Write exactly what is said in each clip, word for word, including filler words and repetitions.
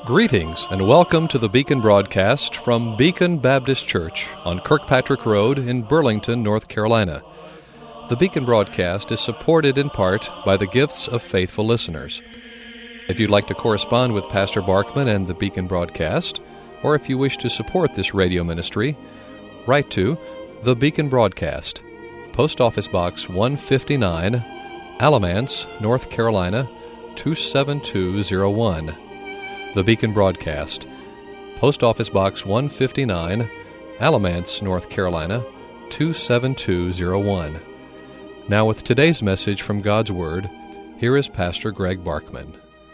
Greetings and welcome to the Beacon broadcast from Beacon Baptist Church on Kirkpatrick Road in Burlington, North Carolina. The Beacon broadcast is supported in part by the gifts of faithful listeners. If you'd like to correspond with Pastor Barkman and the Beacon broadcast, or if you wish to support this radio ministry, write to The Beacon Broadcast, Post Office Box one fifty-nine, Alamance, North Carolina, two seven two zero one. The Beacon Broadcast, Post Office Box one fifty-nine, Alamance, North Carolina, two seven two zero one. Now with today's message from God's Word, here is Pastor Greg Barkman.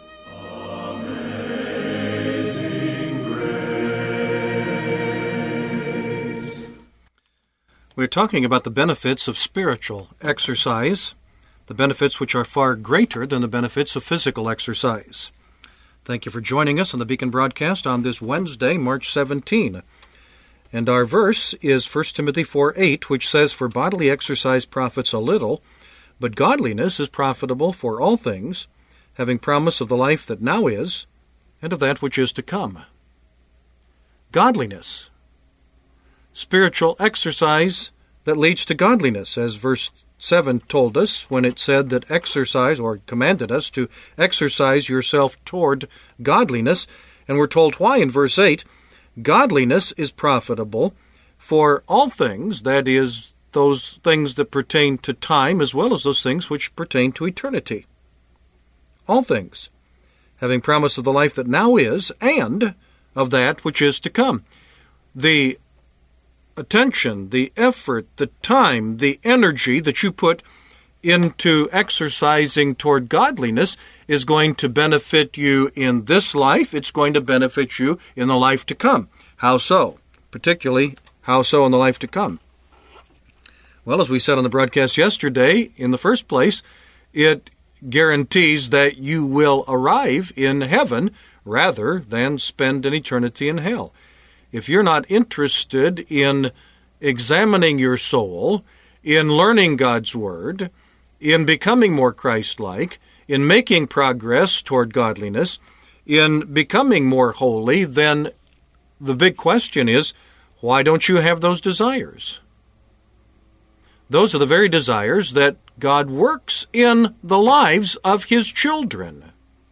We're talking about the benefits of spiritual exercise, the benefits which are far greater than the benefits of physical exercise. Thank you for joining us on the Beacon broadcast on this Wednesday, March seventeenth. And our verse is First Timothy four eight, which says, "For bodily exercise profits a little, but godliness is profitable for all things, having promise of the life that now is, and of that which is to come." Godliness. Spiritual exercise that leads to godliness, as verse seven told us when it said that exercise, or commanded us to exercise yourself toward godliness. And we're told why in verse eight. Godliness is profitable for all things, that is, those things that pertain to time as well as those things which pertain to eternity. All things, having promise of the life that now is and of that which is to come. The attention, the effort, the time, the energy that you put into exercising toward godliness is going to benefit you in this life. It's going to benefit you in the life to come. How so? Particularly, how so in the life to come? Well, as we said on the broadcast yesterday, in the first place, it guarantees that you will arrive in heaven rather than spend an eternity in hell. If you're not interested in examining your soul, in learning God's Word, in becoming more Christ-like, in making progress toward godliness, in becoming more holy, then the big question is, why don't you have those desires? Those are the very desires that God works in the lives of His children.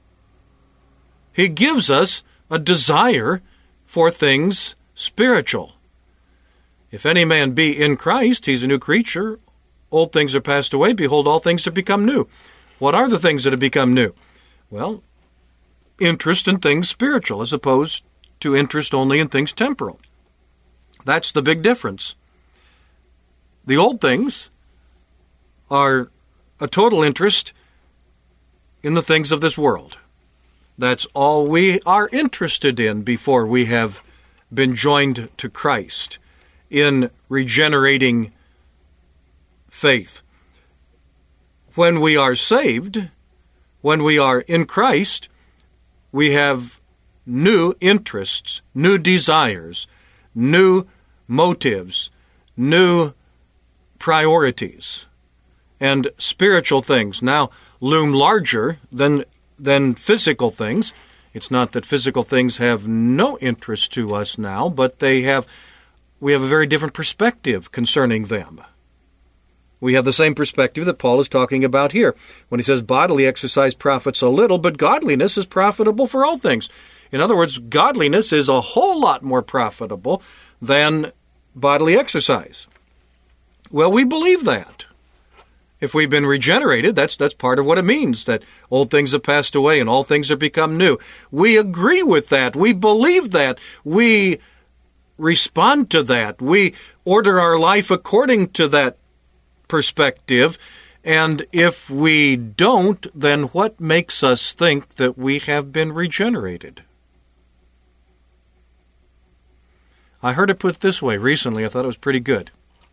He gives us a desire for things spiritual. If any man be in Christ, he's a new creature. Old things are passed away. Behold, all things have become new. What are the things that have become new? Well, interest in things spiritual as opposed to interest only in things temporal. That's the big difference. The old things are a total interest in the things of this world. That's all we are interested in before we have been joined to Christ in regenerating faith. When we are saved, when we are in Christ, we have new interests, new desires, new motives, new priorities, and spiritual things now loom larger than than physical things. It's not that physical things have no interest to us now, but they have. We have a very different perspective concerning them. We have the same perspective that Paul is talking about here when he says bodily exercise profits a little, but godliness is profitable for all things. In other words, godliness is a whole lot more profitable than bodily exercise. Well, we believe that. If we've been regenerated, that's that's part of what it means, that old things have passed away and all things have become new. We agree with that. We believe that. We respond to that. We order our life according to that perspective. And if we don't, then what makes us think that we have been regenerated? I heard it put this way recently. I thought it was pretty good.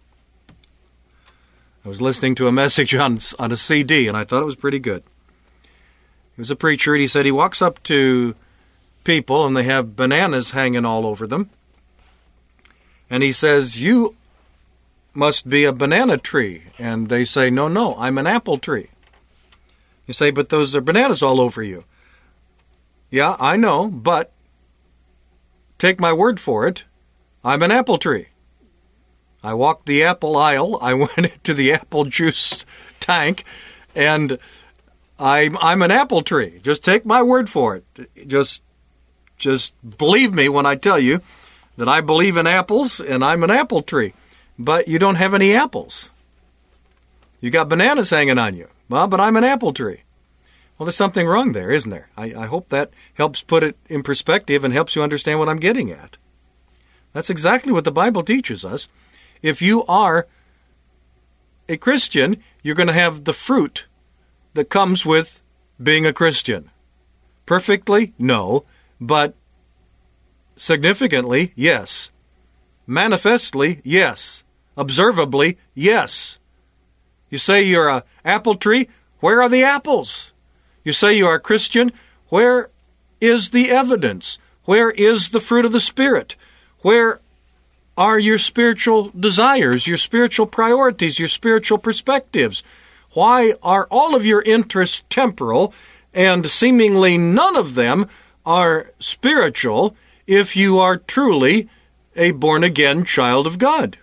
I was listening to a message on on a C D, and I thought it was pretty good. He was a preacher, and he said he walks up to people, and they have bananas hanging all over them. And he says, "You must be a banana tree." And they say, "No, no, I'm an apple tree." You say, "But those are bananas all over you." Yeah, I know, but take my word for it, I'm an apple tree. I walked the apple aisle, I went into the apple juice tank, and I'm, I'm an apple tree. Just take my word for it. Just, just believe me when I tell you that I believe in apples, and I'm an apple tree. But you don't have any apples. You got bananas hanging on you. Well, but I'm an apple tree. Well, there's something wrong there, isn't there? I, I hope that helps put it in perspective and helps you understand what I'm getting at. That's exactly what the Bible teaches us. If you are a Christian, you're going to have the fruit that comes with being a Christian. Perfectly? No. But significantly? Yes. Manifestly? Yes. Observably? Yes. You say you're an apple tree? Where are the apples? You say you are a Christian? Where is the evidence? Where is the fruit of the Spirit? Where are your spiritual desires, your spiritual priorities, your spiritual perspectives? Why are all of your interests temporal and seemingly none of them are spiritual if you are truly a born-again child of God?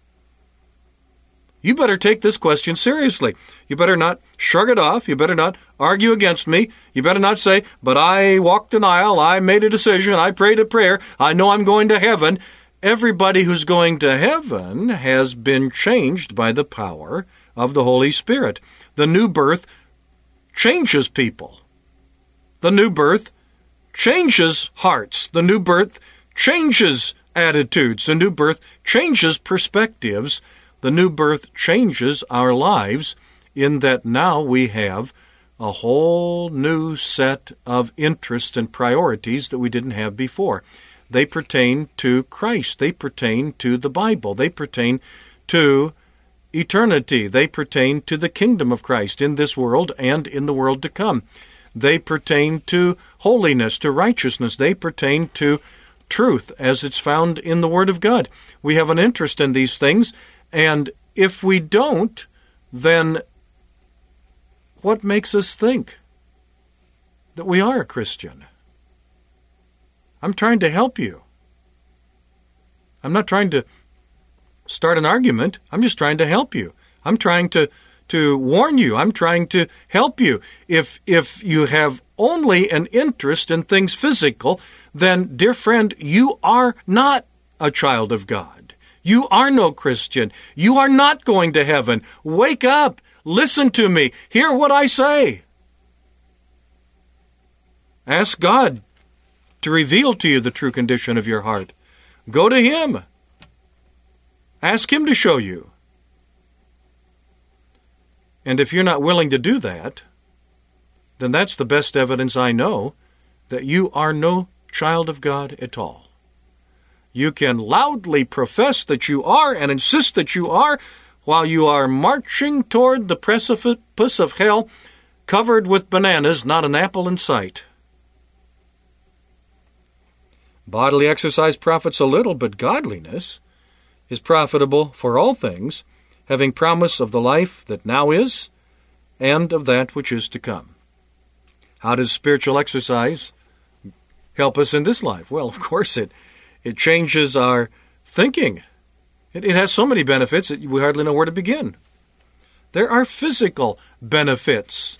You better take this question seriously. You better not shrug it off. You better not argue against me. You better not say, but I walked an aisle, I made a decision, I prayed a prayer, I know I'm going to heaven. Everybody who's going to heaven has been changed by the power of the Holy Spirit. The new birth changes people. The new birth changes hearts. The new birth changes attitudes. The new birth changes perspectives. The new birth changes our lives in that now we have a whole new set of interests and priorities that we didn't have before. They pertain to Christ. They pertain to the Bible. They pertain to eternity. They pertain to the kingdom of Christ in this world and in the world to come. They pertain to holiness, to righteousness. They pertain to truth as it's found in the Word of God. We have an interest in these things, and if we don't, then what makes us think that we are a Christian? I'm trying to help you. I'm not trying to start an argument. I'm just trying to help you. I'm trying to, to warn you. I'm trying to help you. If, if you have only an interest in things physical, then, dear friend, you are not a child of God. You are no Christian. You are not going to heaven. Wake up. Listen to me. Hear what I say. Ask God to reveal to you the true condition of your heart. Go to Him. Ask Him to show you. And if you're not willing to do that, then that's the best evidence I know that you are no child of God at all. You can loudly profess that you are and insist that you are while you are marching toward the precipice of hell covered with bananas, not an apple in sight. Bodily exercise profits a little, but godliness is profitable for all things, having promise of the life that now is and of that which is to come. How does spiritual exercise help us in this life? Well, of course, it, it changes our thinking. It, it has so many benefits that we hardly know where to begin. There are physical benefits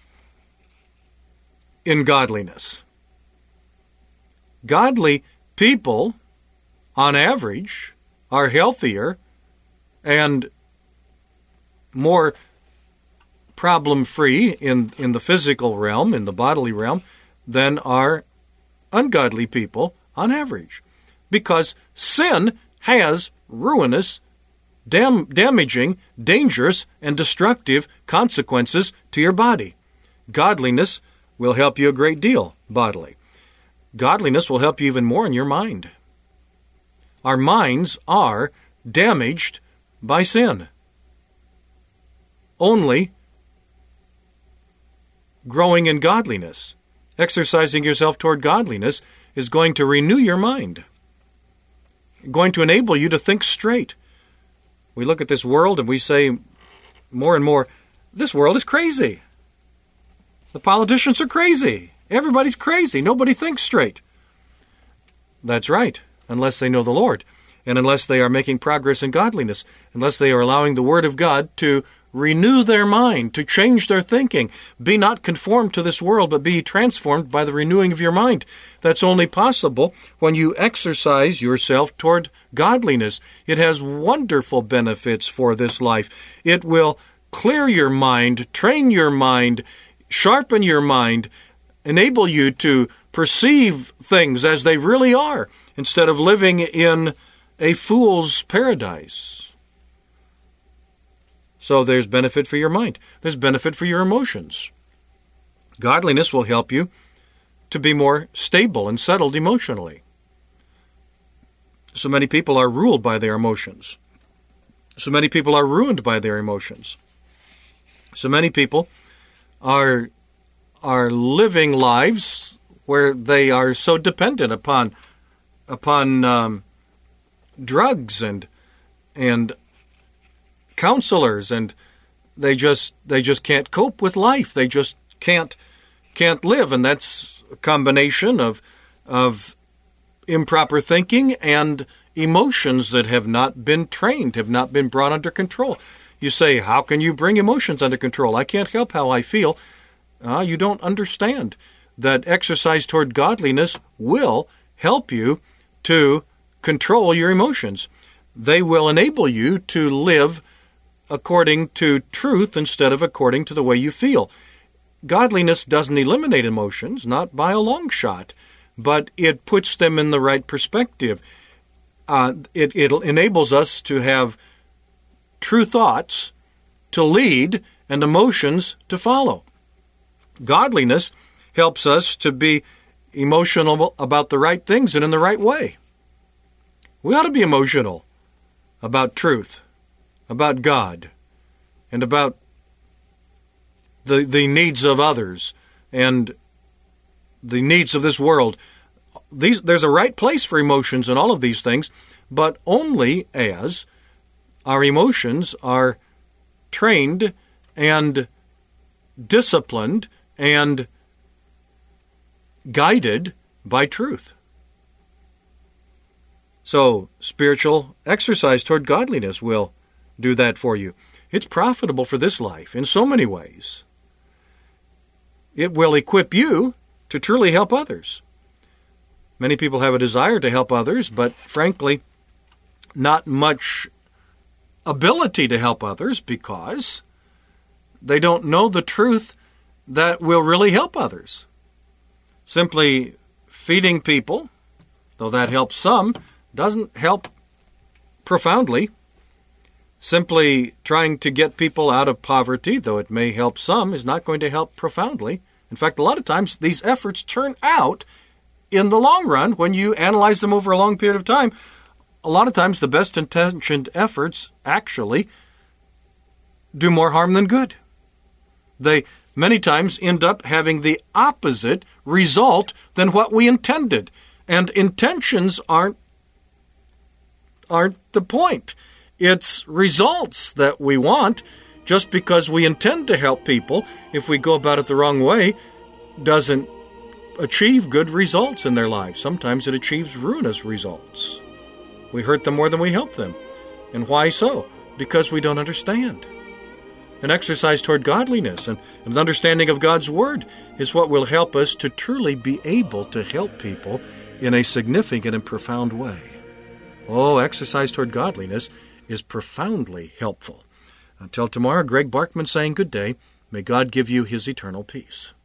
in godliness. Godly people, on average, are healthier and more problem-free in, in the physical realm, in the bodily realm, than are ungodly people on average. Because sin has ruinous, dam- damaging, dangerous, and destructive consequences to your body. Godliness will help you a great deal bodily. Godliness will help you even more in your mind. Our minds are damaged by sin. Only growing in godliness, exercising yourself toward godliness, is going to renew your mind, going to enable you to think straight. We look at this world and we say more and more, this world is crazy. The politicians are crazy. Everybody's crazy. Nobody thinks straight. That's right, unless they know the Lord, and unless they are making progress in godliness, unless they are allowing the Word of God to renew their mind, to change their thinking. Be not conformed to this world, but be transformed by the renewing of your mind. That's only possible when you exercise yourself toward godliness. It has wonderful benefits for this life. It will clear your mind, train your mind, sharpen your mind, enable you to perceive things as they really are, instead of living in a fool's paradise. So there's benefit for your mind. There's benefit for your emotions. Godliness will help you to be more stable and settled emotionally. So many people are ruled by their emotions. So many people are ruined by their emotions. So many people are, are living lives where they are so dependent upon, upon um, drugs and and counselors, and they just they just can't cope with life. They just can't can't live, and that's a combination of of improper thinking and emotions that have not been trained, have not been brought under control. You say, how can you bring emotions under control? I can't help how I feel. Uh, you don't understand that exercise toward godliness will help you to control your emotions. They will enable you to live according to truth instead of according to the way you feel. Godliness doesn't eliminate emotions, not by a long shot, but it puts them in the right perspective. Uh, it, it enables us to have true thoughts to lead and emotions to follow. Godliness helps us to be emotional about the right things and in the right way. We ought to be emotional about truth, about God, and about the the needs of others and the needs of this world. These, there's a right place for emotions in all of these things, but only as our emotions are trained and disciplined and guided by truth. So, spiritual exercise toward godliness will do that for you. It's profitable for this life in so many ways. It will equip you to truly help others. Many people have a desire to help others, but frankly, not much ability to help others because they don't know the truth that will really help others. Simply feeding people, though that helps some, doesn't help profoundly. Simply trying to get people out of poverty, though it may help some, is not going to help profoundly. In fact, a lot of times these efforts turn out, in the long run, when you analyze them over a long period of time, a lot of times the best intentioned efforts actually do more harm than good. They many times end up having the opposite result than what we intended. And intentions aren't aren't the point. It's results that we want. Just because we intend to help people, if we go about it the wrong way, doesn't achieve good results in their lives. Sometimes it achieves ruinous results. We hurt them more than we help them. And why so? Because we don't understand. An exercise toward godliness and an understanding of God's Word is what will help us to truly be able to help people in a significant and profound way. Oh, exercise toward godliness is profoundly helpful. Until tomorrow, Greg Barkman saying good day. May God give you His eternal peace.